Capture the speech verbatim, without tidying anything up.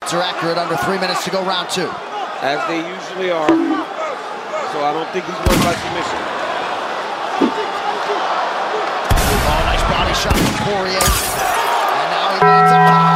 Are accurate under three minutes to go, round two. As they usually are. So I don't think he's won by submission. Oh, nice body shot from Poirier. And now he lands up top.